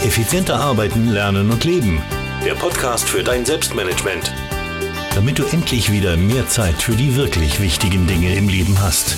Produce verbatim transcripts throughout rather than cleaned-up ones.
Effizienter arbeiten, lernen und leben. Der Podcast für dein Selbstmanagement. Damit du endlich wieder mehr Zeit für die wirklich wichtigen Dinge im Leben hast.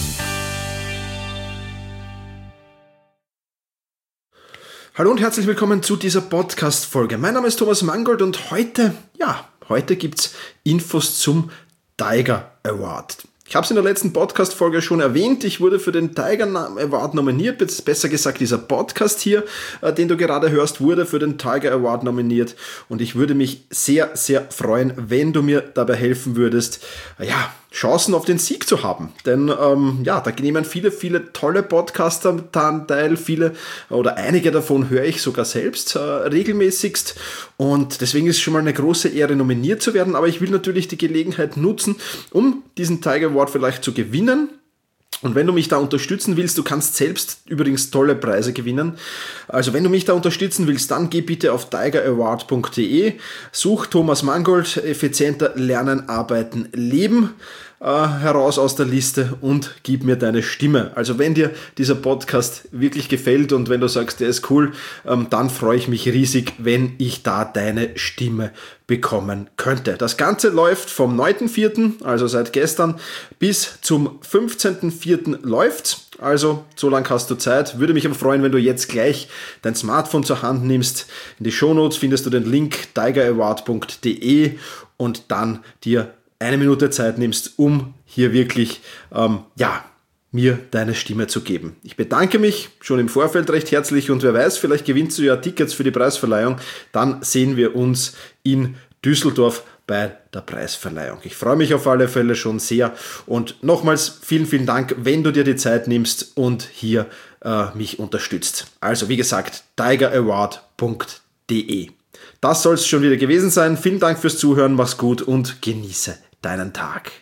Hallo und herzlich willkommen zu dieser Podcast-Folge. Mein Name ist Thomas Mangold und heute, ja, heute gibt's Infos zum Tiger Award. Ich habe es in der letzten Podcast-Folge schon erwähnt. Ich wurde für den Tiger Award nominiert, besser gesagt dieser Podcast hier, äh, den du gerade hörst, wurde für den Tiger Award nominiert. Und ich würde mich sehr, sehr freuen, wenn du mir dabei helfen würdest, äh, ja, Chancen auf den Sieg zu haben. Denn ähm, ja, da nehmen viele, viele tolle Podcaster teil, viele oder einige davon höre ich sogar selbst äh, regelmäßigst. Und deswegen ist es schon mal eine große Ehre, nominiert zu werden. Aber ich will natürlich die Gelegenheit nutzen, um diesen Tiger Award vielleicht zu gewinnen. Und wenn du mich da unterstützen willst, du kannst selbst übrigens tolle Preise gewinnen. Also wenn du mich da unterstützen willst, dann geh bitte auf tiger award punkt de, such Thomas Mangold, effizienter lernen, arbeiten, leben äh, heraus aus der Liste und gib mir deine Stimme. Also wenn dir dieser Podcast wirklich gefällt und wenn du sagst, der ist cool, ähm, dann freue ich mich riesig, wenn ich da deine Stimme bekommen könnte. Das Ganze läuft vom neunten vierten, also seit gestern, bis zum fünfzehnten vierten läuft's. Also, so lange hast du Zeit. Würde mich aber freuen, wenn du jetzt gleich dein Smartphone zur Hand nimmst. In die Shownotes findest du den Link tiger award punkt de und dann dir eine Minute Zeit nimmst, um hier wirklich, ähm, ja, mir deine Stimme zu geben. Ich bedanke mich schon im Vorfeld recht herzlich und wer weiß, vielleicht gewinnst du ja Tickets für die Preisverleihung. Dann sehen wir uns in Düsseldorf bei der Preisverleihung. Ich freue mich auf alle Fälle schon sehr und nochmals vielen, vielen Dank, wenn du dir die Zeit nimmst und hier äh, mich unterstützt. Also wie gesagt, tiger award punkt de. Das soll es schon wieder gewesen sein. Vielen Dank fürs Zuhören, mach's gut und genieße deinen Tag.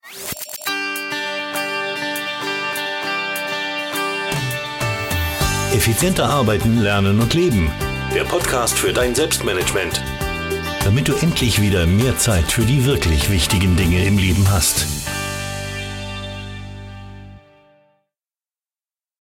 Effizienter arbeiten, lernen und leben. Der Podcast für dein Selbstmanagement. Damit du endlich wieder mehr Zeit für die wirklich wichtigen Dinge im Leben hast.